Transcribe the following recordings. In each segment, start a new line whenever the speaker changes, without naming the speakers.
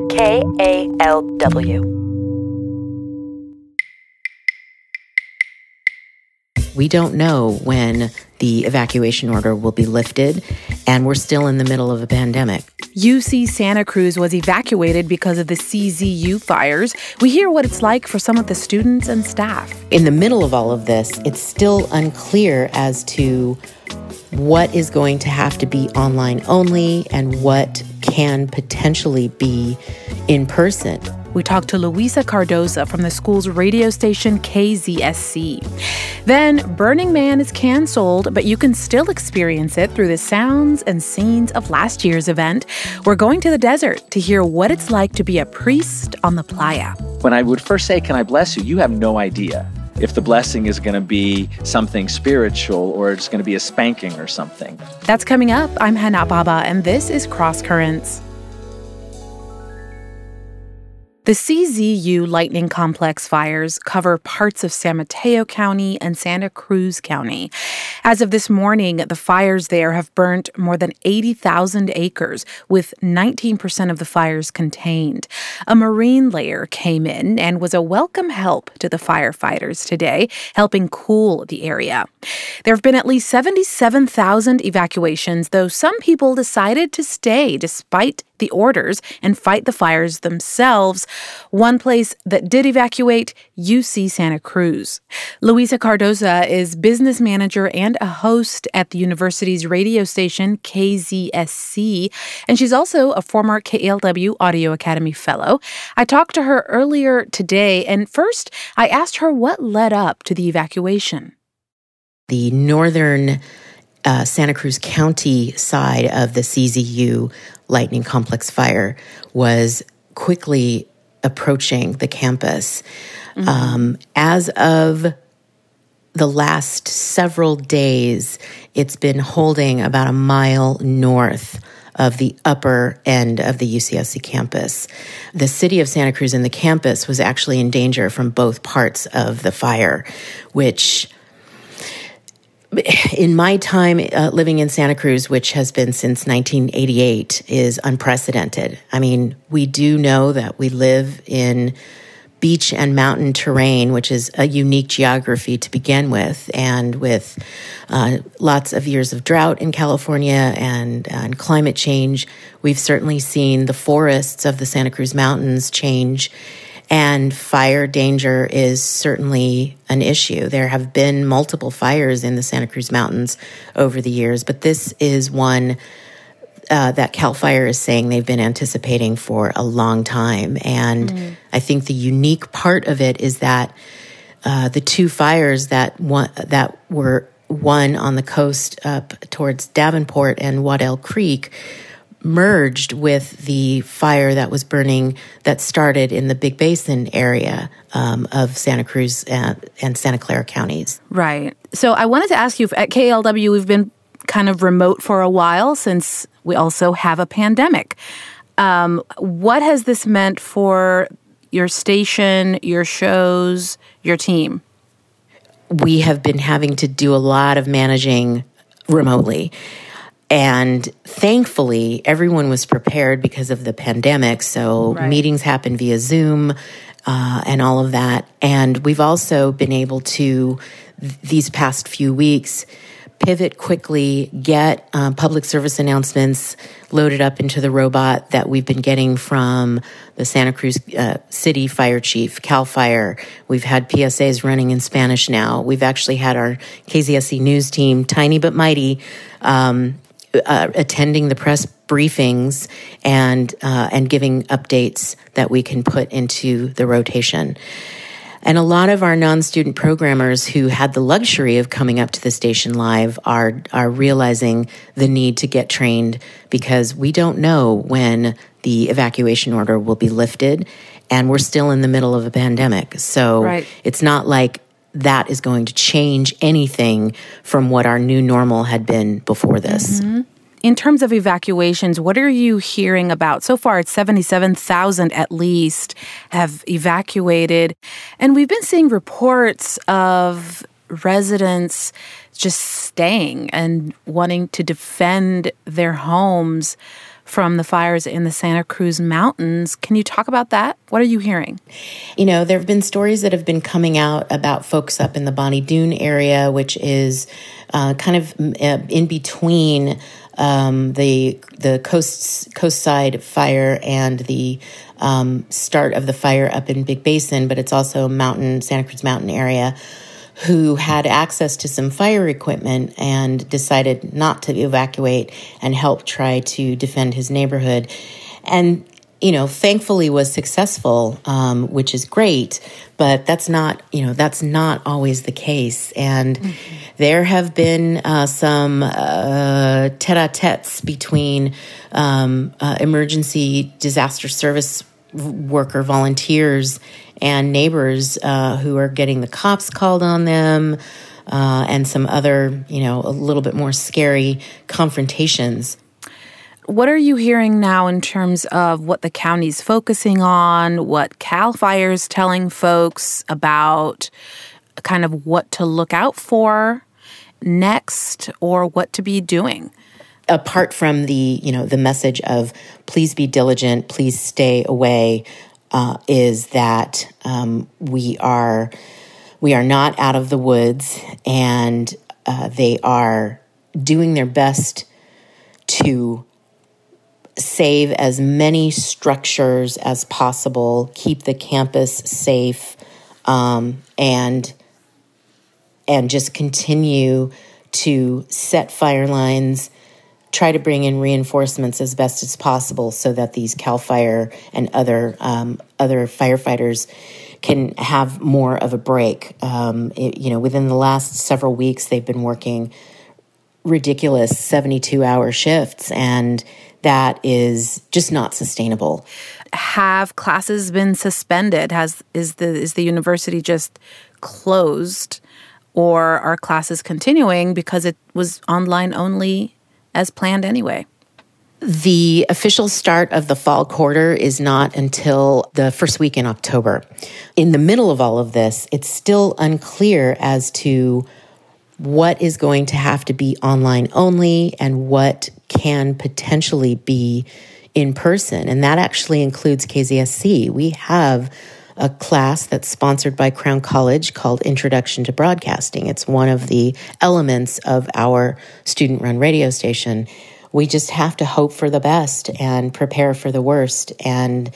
KALW.
We don't know when the evacuation order will be lifted, and we're still in the middle of a pandemic.
UC Santa Cruz was evacuated because of the CZU fires. We hear what it's like for some of the students and staff.
In the middle of all of this, it's still unclear as to what is going to have to be online only and what can potentially be in person.
We talked to Luisa Cardoza from the school's radio station KZSC. Then, Burning Man is canceled, but you can still experience it through the sounds and scenes of last year's event. We're going to the desert to hear what it's like to be a priest on the playa.
When I would first say, "Can I bless you?" you have no idea if the blessing is going to be something spiritual or it's going to be a spanking or something.
That's coming up. I'm Hana Baba, and this is Cross Currents. The CZU Lightning Complex fires cover parts of San Mateo County and Santa Cruz County. As of this morning, the fires there have burnt more than 80,000 acres, with 19% of the fires contained. A marine layer came in and was a welcome help to the firefighters today, helping cool the area. There have been at least 77,000 evacuations, though some people decided to stay despite the orders and fight the fires themselves. One place that did evacuate, UC Santa Cruz. Luisa Cardoza is business manager and a host at the university's radio station, KZSC, and she's also a former KALW Audio Academy fellow. I talked to her earlier today, and first I asked her what led up to the evacuation.
The northern Santa Cruz County side of the CZU Lightning Complex fire was quickly approaching the campus. As of the last several days, it's been holding about a mile north of the upper end of the UCSC campus. The city of Santa Cruz and the campus was actually in danger from both parts of the fire, which in my time living in Santa Cruz, which has been since 1988, is unprecedented. I mean, we do know that we live in beach and mountain terrain, which is a unique geography to begin with, and with lots of years of drought in California and climate change, we've certainly seen the forests of the Santa Cruz Mountains change. And fire danger is certainly an issue. There have been multiple fires in the Santa Cruz Mountains over the years, but this is one that CAL FIRE is saying they've been anticipating for a long time. And I think the unique part of it is that the two fires that were one on the coast up towards Davenport and Waddell Creek merged with the fire that was burning that started in the Big Basin area of Santa Cruz and Santa Clara counties.
Right. So I wanted to ask you, at KLW, we've been kind of remote for a while since we also have a pandemic. What has this meant for your station, your shows, your team?
We have been having to do a lot of managing remotely. And thankfully, everyone was prepared because of the pandemic. So meetings happen via Zoom and all of that. And we've also been able to, these past few weeks, pivot quickly, get public service announcements loaded up into the robot that we've been getting from the Santa Cruz City Fire Chief, CAL FIRE. We've had PSAs running in Spanish now. We've actually had our KZSC News team, tiny but mighty, attending the press briefings and giving updates that we can put into the rotation. And a lot of our non-student programmers who had the luxury of coming up to the station live are realizing the need to get trained because we don't know when the evacuation order will be lifted, and we're still in the middle of a pandemic. So it's not like that is going to change anything from what our new normal had been before this.
In terms of evacuations, what are you hearing about? So far, it's 77,000 at least have evacuated. And we've been seeing reports of residents just staying and wanting to defend their homes from the fires in the Santa Cruz Mountains. Can you talk about that? What are you hearing?
There have been stories that have been coming out about folks up in the Bonnie Doon area, which is kind of in between the coastside fire and the start of the fire up in Big Basin, but it's also Santa Cruz Mountain area, who had access to some fire equipment and decided not to evacuate and help try to defend his neighborhood. And, thankfully was successful, which is great, but that's not always the case. And there have been some tete-a-tetes between emergency disaster service worker volunteers and neighbors who are getting the cops called on them, and some other, a little bit more scary confrontations.
What are you hearing now in terms of what the county's focusing on, what CAL FIRE's telling folks about kind of what to look out for next or what to be doing?
Apart from the message of please be diligent, please stay away, is that we are not out of the woods, and they are doing their best to save as many structures as possible, keep the campus safe, and just continue to set fire lines, try to bring in reinforcements as best as possible so that these CAL FIRE and other firefighters can have more of a break. Within the last several weeks, they've been working ridiculous 72-hour shifts, and that is just not sustainable.
Have classes been suspended? Is the university just closed, or are classes continuing because it was online only as planned anyway?
The official start of the fall quarter is not until the first week in October. In the middle of all of this, it's still unclear as to what is going to have to be online only and what can potentially be in person. And that actually includes KZSC. We have a class that's sponsored by Crown College called Introduction to Broadcasting. It's one of the elements of our student-run radio station. We just have to hope for the best and prepare for the worst, and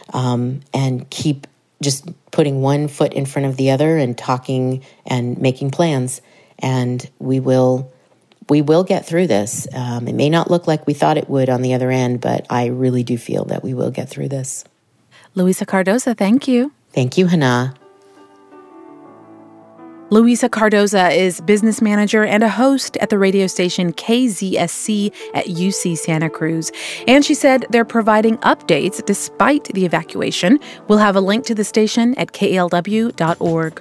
keep just putting one foot in front of the other and talking and making plans. And we will get through this. It may not look like we thought it would on the other end, but I really do feel that we will get through this.
Luisa Cardoza, thank you.
Thank you, Hannah.
Luisa Cardoza is business manager and a host at the radio station KZSC at UC Santa Cruz. And she said they're providing updates despite the evacuation. We'll have a link to the station at kalw.org.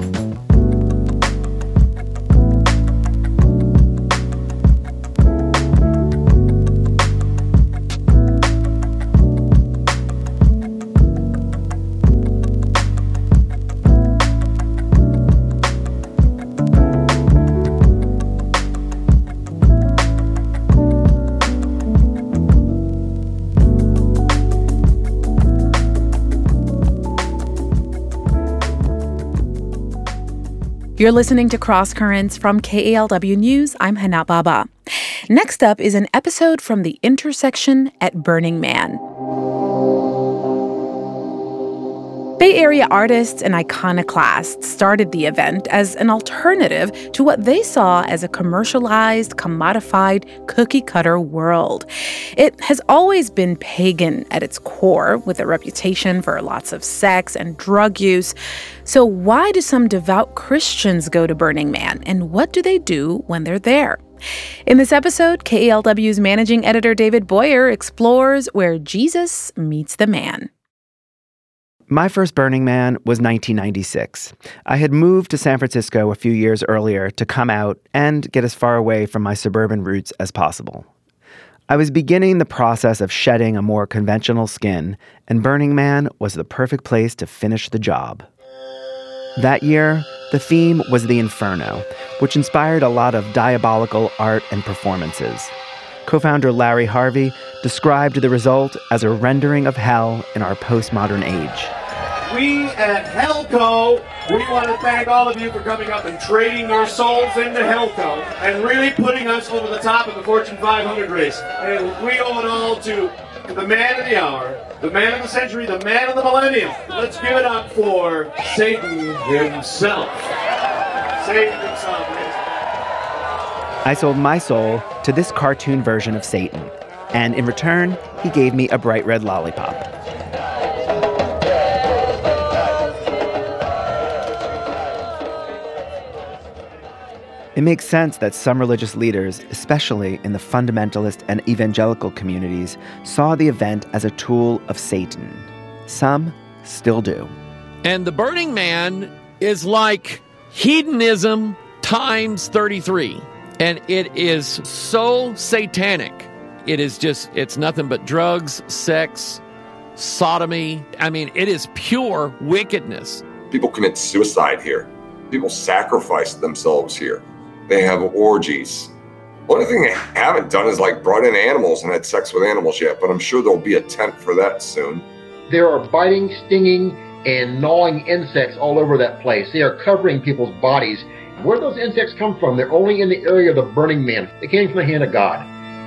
You're listening to Cross Currents from KALW News. I'm Hana Baba. Next up is an episode from the intersection at Burning Man. Bay Area artists and iconoclasts started the event as an alternative to what they saw as a commercialized, commodified, cookie-cutter world. It has always been pagan at its core, with a reputation for lots of sex and drug use. So why do some devout Christians go to Burning Man, and what do they do when they're there? In this episode, KALW's managing editor David Boyer explores where Jesus meets the man.
My first Burning Man was 1996. I had moved to San Francisco a few years earlier to come out and get as far away from my suburban roots as possible. I was beginning the process of shedding a more conventional skin, and Burning Man was the perfect place to finish the job. That year, the theme was the Inferno, which inspired a lot of diabolical art and performances. Co-founder Larry Harvey described the result as a rendering of hell in our postmodern age.
We at Hellco, we want to thank all of you for coming up and trading your souls into Hellco and really putting us over the top of the Fortune 500 race. And we owe it all to the man of the hour, the man of the century, the man of the millennium. Let's give it up for Satan himself. Satan himself.
I sold my soul to this cartoon version of Satan, and in return, he gave me a bright red lollipop. It makes sense that some religious leaders, especially in the fundamentalist and evangelical communities, saw the event as a tool of Satan. Some still do.
And the Burning Man is like hedonism times 33. And it is so satanic. It is just, it's nothing but drugs, sex, sodomy. I mean, it is pure wickedness.
People commit suicide here. People sacrifice themselves here. They have orgies. One thing they haven't done is like brought in animals and had sex with animals yet, but I'm sure there'll be a tent for that soon.
There are biting, stinging, and gnawing insects all over that place. They are covering people's bodies. Where those insects come from, they're only in the area of the Burning Man. They came from the hand of God.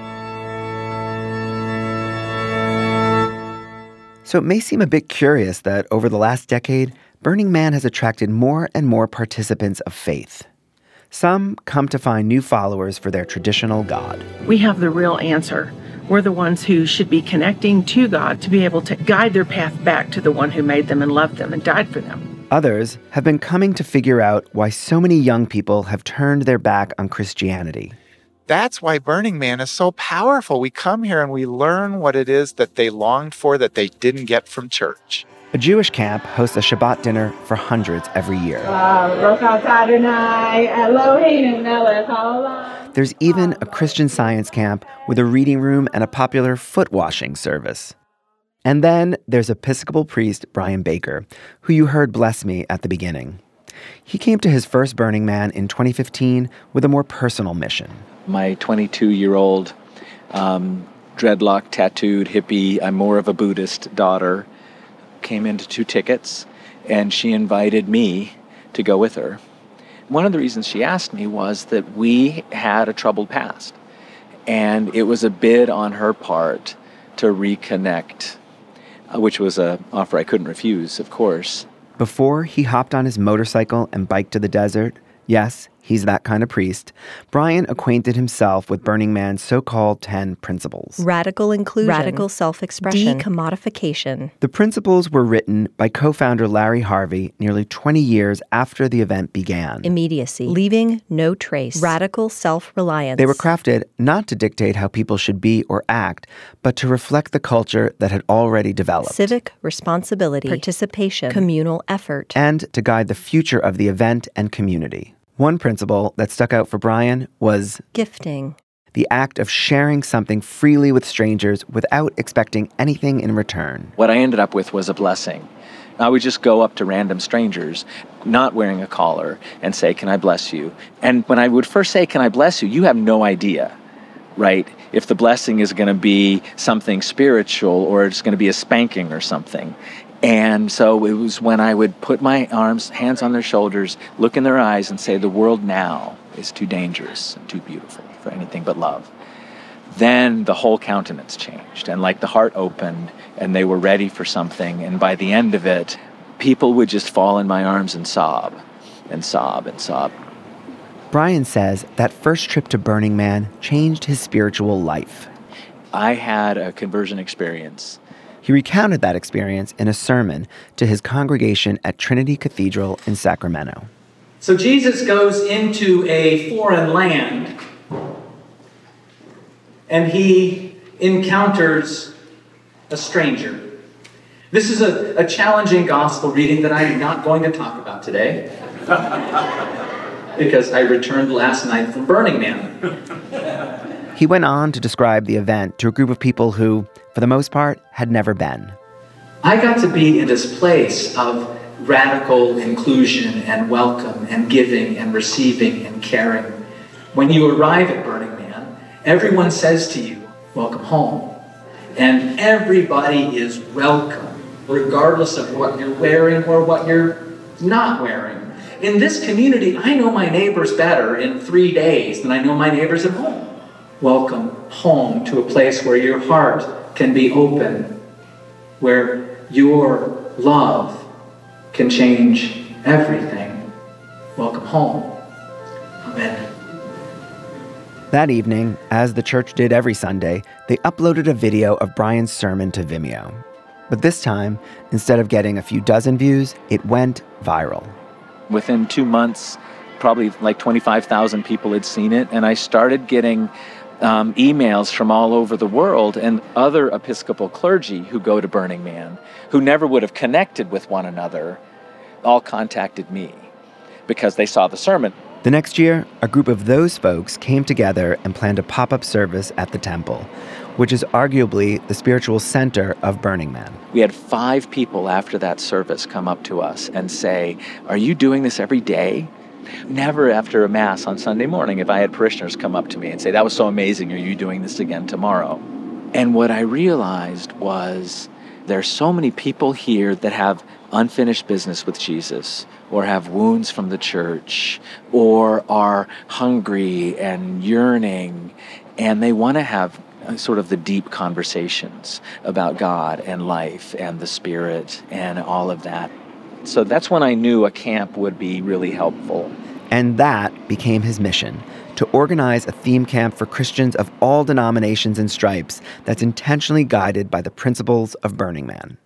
So it may seem a bit curious that over the last decade, Burning Man has attracted more and more participants of faith. Some come to find new followers for their traditional God.
We have the real answer. We're the ones who should be connecting to God to be able to guide their path back to the one who made them and loved them and died for them.
Others have been coming to figure out why so many young people have turned their back on Christianity.
That's why Burning Man is so powerful. We come here and we learn what it is that they longed for that they didn't get from church.
A Jewish camp hosts a Shabbat dinner for hundreds every year. There's even a Christian Science camp with a reading room and a popular foot washing service. And then there's Episcopal priest Brian Baker, who you heard bless me at the beginning. He came to his first Burning Man in 2015 with a more personal mission.
My 22-year-old dreadlock tattooed hippie, I'm more of a Buddhist daughter, came into 2 tickets, and she invited me to go with her. One of the reasons she asked me was that we had a troubled past, and it was a bid on her part to reconnect, which was an offer I couldn't refuse, of course.
Before he hopped on his motorcycle and biked to the desert, yes, he's that kind of priest, Brian acquainted himself with Burning Man's so-called 10 principles.
Radical inclusion. Radical self-expression. Decommodification.
The principles were written by co-founder Larry Harvey nearly 20 years after the event began.
Immediacy. Leaving no trace. Radical self-reliance.
They were crafted not to dictate how people should be or act, but to reflect the culture that had already developed.
Civic responsibility. Participation. Communal effort.
And to guide the future of the event and community. One principle that stuck out for Brian was
gifting.
The act of sharing something freely with strangers without expecting anything in return.
What I ended up with was a blessing. I would just go up to random strangers, not wearing a collar, and say, "Can I bless you?" And when I would first say, "Can I bless you?" you have no idea, right? If the blessing is going to be something spiritual or it's going to be a spanking or something. And so it was when I would put my hands on their shoulders, look in their eyes and say, "The world now is too dangerous and too beautiful for anything but love." Then the whole countenance changed and like the heart opened and they were ready for something. And by the end of it, people would just fall in my arms and sob and sob and sob.
Brian says that first trip to Burning Man changed his spiritual life.
I had a conversion experience.
He recounted that experience in a sermon to his congregation at Trinity Cathedral in Sacramento.
So Jesus goes into a foreign land and he encounters a stranger. This is a challenging gospel reading that I am not going to talk about today because I returned last night from Burning Man.
He went on to describe the event to a group of people who, for the most part, had never been.
I got to be in this place of radical inclusion and welcome and giving and receiving and caring. When you arrive at Burning Man Everyone says to you, welcome home. And everybody is welcome, regardless of what you're wearing or what you're not wearing. In this community, I know my neighbors better in 3 days than I know my neighbors at home. Welcome home to a place where your heart can be open, where your love can change everything. Welcome home. Amen.
That evening, as the church did every Sunday, they uploaded a video of Brian's sermon to Vimeo. But this time, instead of getting a few dozen views, it went viral.
Within 2 months, probably like 25,000 people had seen it, and I started getting emails from all over the world, and other Episcopal clergy who go to Burning Man, who never would have connected with one another, all contacted me because they saw the sermon.
The next year, a group of those folks came together and planned a pop-up service at the temple, which is arguably the spiritual center of Burning Man.
We had 5 people after that service come up to us and say, "Are you doing this every day?" Never after a Mass on Sunday morning if I had parishioners come up to me and say, "That was so amazing, are you doing this again tomorrow?" And what I realized was there's so many people here that have unfinished business with Jesus, or have wounds from the church, or are hungry and yearning, and they want to have sort of the deep conversations about God and life and the Spirit and all of that. So that's when I knew a camp would be really helpful.
And that became his mission, to organize a theme camp for Christians of all denominations and stripes that's intentionally guided by the principles of Burning Man.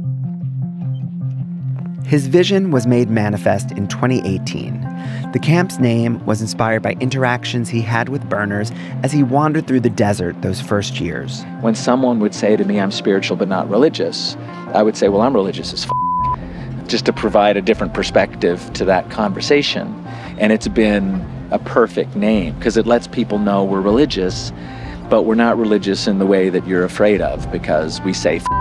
His vision was made manifest in 2018. The camp's name was inspired by interactions he had with burners as he wandered through the desert those first years.
When someone would say to me, "I'm spiritual but not religious," I would say, "Well, I'm religious as f***," just to provide a different perspective to that conversation. And it's been a perfect name because it lets people know we're religious, but we're not religious in the way that you're afraid of, because we say f***.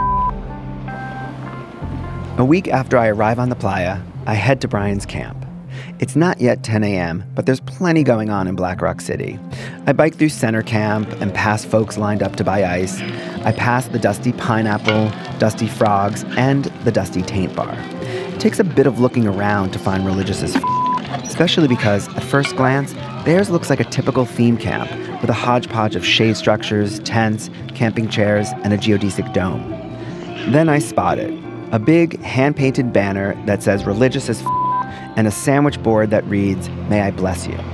A week after I arrive on the playa, I head to Brian's camp. It's not yet 10 a.m., but there's plenty going on in Black Rock City. I bike through Center Camp and pass folks lined up to buy ice. I pass the Dusty Pineapple, Dusty Frogs, and the Dusty Taint Bar. It takes a bit of looking around to find religious as especially because, at first glance, theirs looks like a typical theme camp with a hodgepodge of shade structures, tents, camping chairs, and a geodesic dome. Then I spot it. A big hand-painted banner that says religious as and a sandwich board that reads, "May I bless you."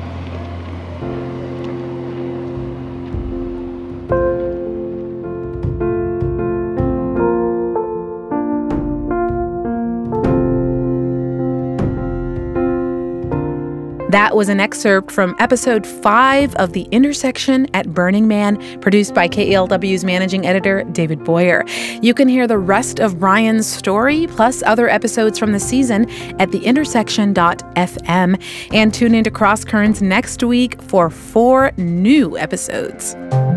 That was an excerpt from episode 5 of The Intersection at Burning Man, produced by KALW's managing editor, David Boyer. You can hear the rest of Brian's story, plus other episodes from the season, at theintersection.fm. And tune into Cross Currents next week for 4 new episodes.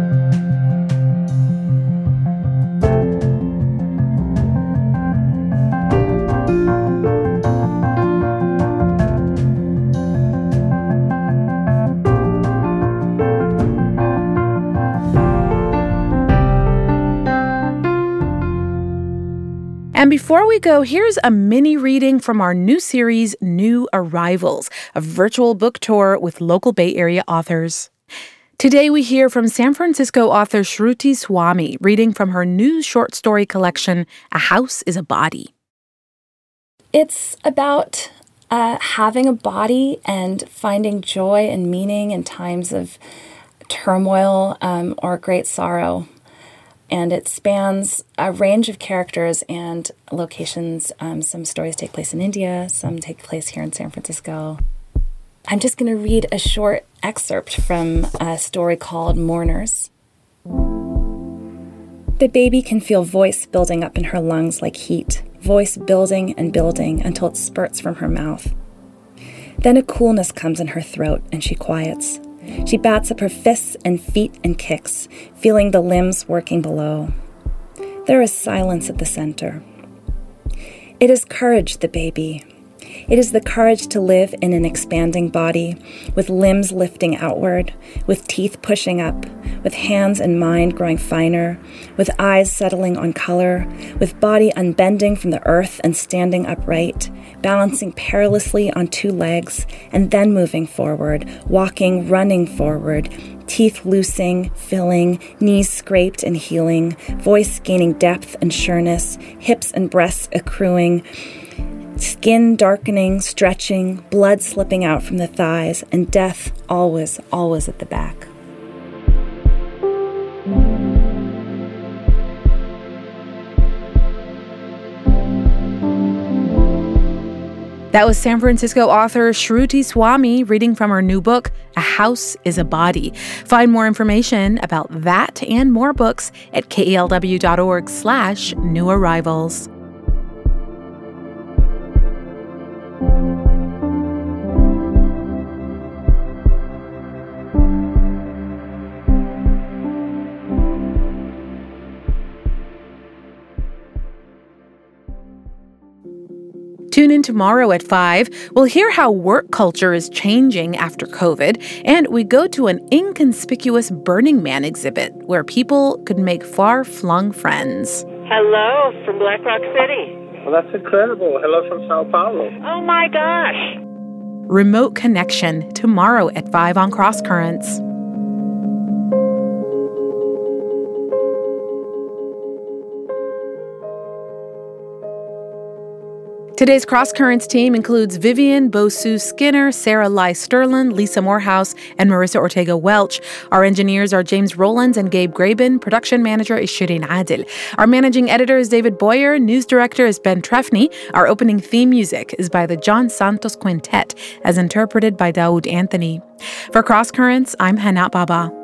And before we go, here's a mini reading from our new series, New Arrivals, a virtual book tour with local Bay Area authors. Today we hear from San Francisco author Shruti Swami, reading from her new short story collection, A House is a Body.
It's about having a body and finding joy and meaning in times of turmoil or great sorrow. And it spans a range of characters and locations. Some stories take place in India, some take place here in San Francisco. I'm just going to read a short excerpt from a story called Mourners. The baby can feel voice building up in her lungs like heat, voice building and building until it spurts from her mouth. Then a coolness comes in her throat and she quiets. She bats up her fists and feet and kicks, feeling the limbs working below. There is silence at the center. It is courage, the baby. It is the courage to live in an expanding body, with limbs lifting outward, with teeth pushing up, with hands and mind growing finer, with eyes settling on color, with body unbending from the earth and standing upright, balancing perilously on two legs, and then moving forward, walking, running forward, teeth loosing, filling, knees scraped and healing, voice gaining depth and sureness, hips and breasts accruing, skin darkening, stretching, blood slipping out from the thighs, and death always, always at the back.
That was San Francisco author Shruti Swami reading from her new book, A House is a Body. Find more information about that and more books at kelw.org/new arrivals. Tune in tomorrow at 5. We'll hear how work culture is changing after COVID, and we go to an inconspicuous Burning Man exhibit where people could make far-flung friends.
Hello from Black Rock City.
Well, that's incredible. Hello from Sao Paulo.
Oh my gosh.
Remote Connection tomorrow at 5 on Cross Currents. Today's Cross Currents team includes Vivian Bosu-Skinner, Sarah Lai Sterlin, Lisa Morehouse, and Marissa Ortega-Welch. Our engineers are James Rowlands and Gabe Graben. Production manager is Shireen Adil. Our managing editor is David Boyer. News director is Ben Trefny. Our opening theme music is by the John Santos Quintet, as interpreted by Daoud Anthony. For Cross Currents, I'm Hannah Baba.